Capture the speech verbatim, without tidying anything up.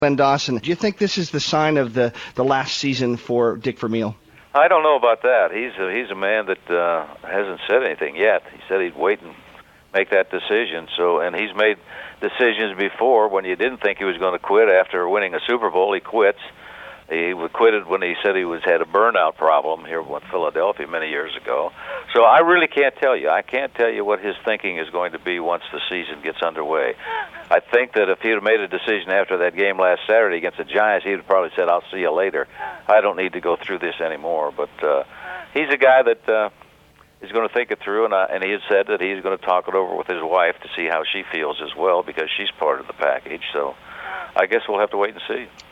Ben Dawson, do you think this is the sign of the, the last season for Dick Vermeil? I don't know about that. He's a, he's a man that uh, hasn't said anything yet. He said he'd wait and make that decision. So, and he's made decisions before when you didn't think he was going to quit after winning a Super Bowl. He quits. He quitted when he said he was had a burnout problem here with Philadelphia many years ago. So I really can't tell you. I can't tell you what his thinking is going to be once the season gets underway. I think that if he'd have made a decision after that game last Saturday against the Giants, he'd have probably said, I'll see you later. I don't need to go through this anymore. But uh, he's a guy that uh, is going to think it through, and, uh, and he has said that he's going to talk it over with his wife to see how she feels as well, because she's part of the package. So I guess we'll have to wait and see.